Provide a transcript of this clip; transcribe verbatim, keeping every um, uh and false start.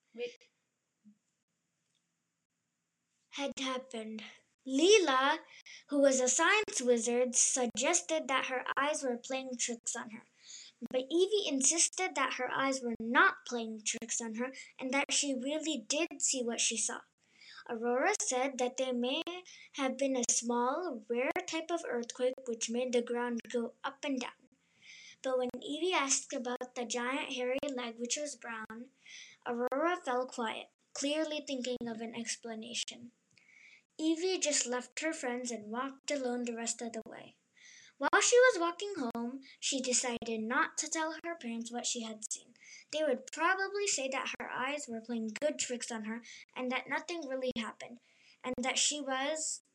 Wait. Had happened. Leela, who was a science wizard, suggested that her eyes were playing tricks on her. But Evie insisted that her eyes were not playing tricks on her and that she really did see what she saw. Aurora said that there may have been a small, rare type of earthquake which made the ground go up and down. But when Evie asked about the giant hairy leg which was brown, Aurora fell quiet, clearly thinking of an explanation. Evie just left her friends and walked alone the rest of the way. While she was walking home, she decided not to tell her parents what she had seen. They would probably say that her eyes were playing good tricks on her and that nothing really happened, and that she was